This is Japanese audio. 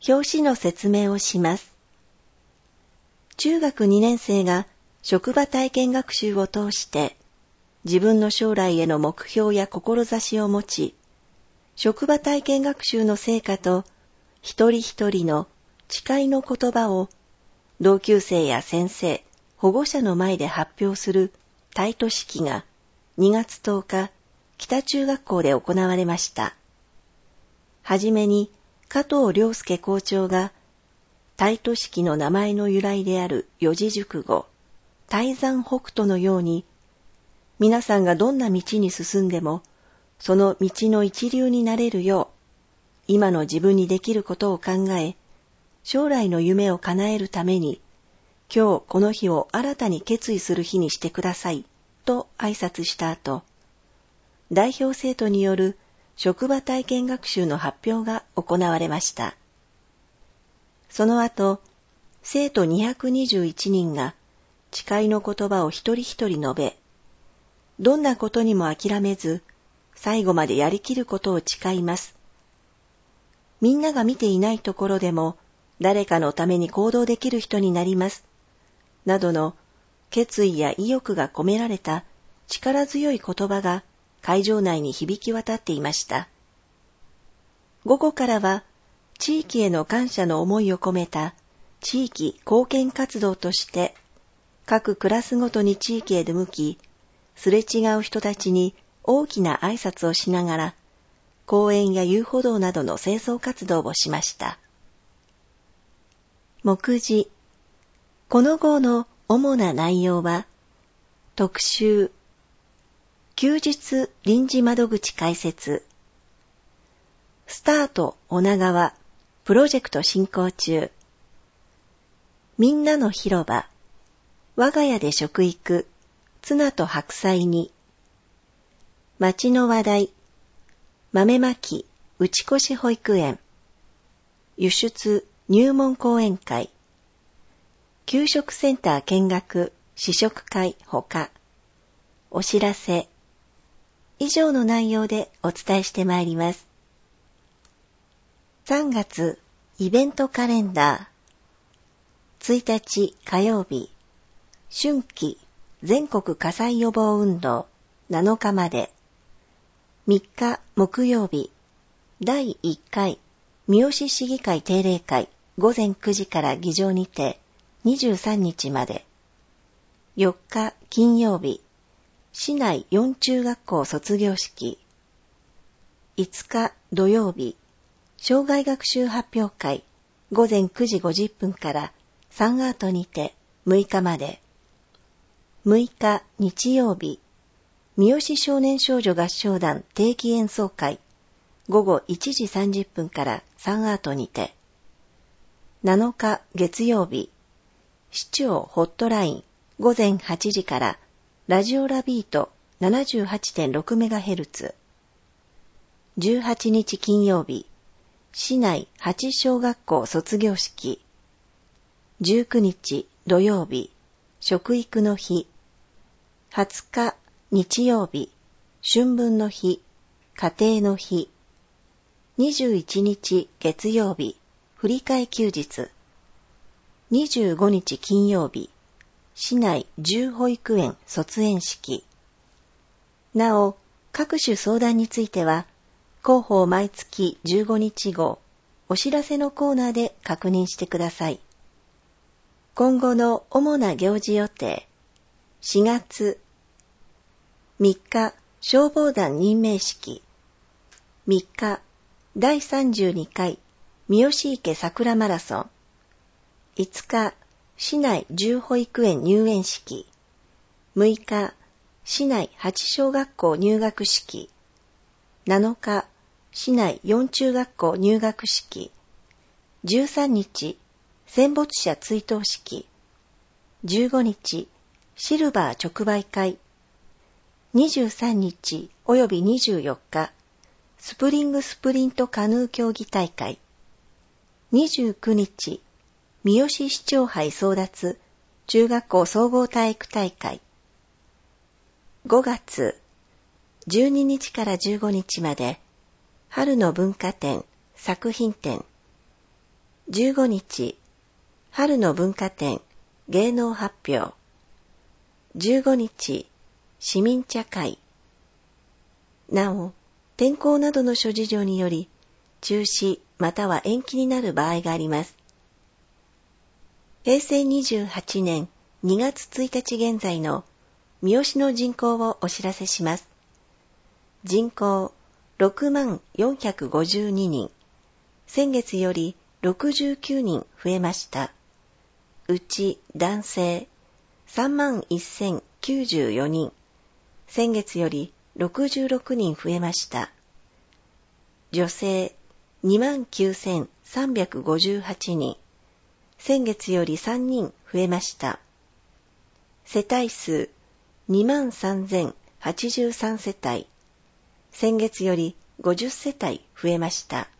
表紙の説明をします。中学2年生が職場体験学習を通して自分の将来への目標や志を持ち、職場体験学習の成果と一人一人の誓いの言葉を同級生や先生、保護者の前で発表する大都式が2月10日、北中学校で行われました。はじめに加藤良介校長が大都式の名前の由来である四字熟語、泰山北斗のように、皆さんがどんな道に進んでも、その道の一流になれるよう、今の自分にできることを考え、将来の夢を叶えるために、今日この日を新たに決意する日にしてください、と挨拶した後、代表生徒による職場体験学習の発表が行われました。その後、生徒221人が誓いの言葉を一人一人述べ、どんなことにも諦めず、最後までやりきることを誓います。みんなが見ていないところでも、誰かのために行動できる人になります。などの決意や意欲が込められた力強い言葉が会場内に響き渡っていました。午後からは、地域への感謝の思いを込めた地域貢献活動として、各クラスごとに地域へ出向き、すれ違う人たちに大きな挨拶をしながら、公園や遊歩道などの清掃活動をしました。目次。この号の主な内容は、特集、休日臨時窓口開設、スタート女川、プロジェクト進行中、みんなの広場、我が家で食育、ツナと白菜に、町の話題、豆まき、打ち越し保育園、輸出入門講演会、給食センター見学、試食会ほか、お知らせ、以上の内容でお伝えしてまいります。3月、イベントカレンダー。1日火曜日、春季全国火災予防運動7日まで。3日木曜日、第1回三好市議会定例会午前9時から議場にて23日まで。4日金曜日、市内4中学校卒業式。5日土曜日、生涯学習発表会午前9時50分からサンアートにて6日まで。6日日曜日、三好少年少女合唱団定期演奏会午後1時30分からサンアートにて。7日月曜日、市長ホットライン午前8時からラジオラビート 78.6MHz。18日金曜日、市内8小学校卒業式。19日土曜日、食育の日。20日日曜日、春分の日、家庭の日。21日月曜日、振り替え休日。25日金曜日、市内10保育園卒園式。なお、各種相談については、広報毎月15日号、お知らせのコーナーで確認してください。今後の主な行事予定。4月3日、消防団任命式。3日、第32回三好池桜マラソン。5日、市内10保育園入園式。6日、市内8小学校入学式。7日、市内4中学校入学式。13日、戦没者追悼式。15日、シルバー直売会。23日および24日、スプリングスプリントカヌー競技大会。29日、三好市長杯争奪中学校総合体育大会。5月12日から15日まで春の文化展、作品展。 15日、春の文化展、芸能発表。15日、市民茶会。なお、天候などの諸事情により、中止または延期になる場合があります。平成28年2月1日現在の三好の人口をお知らせします。人口60,452人。先月より69人増えました。うち男性31,094人。先月より66人増えました。女性29,358人。先月より3人増えました。世帯数23,083世帯。先月より50世帯増えました。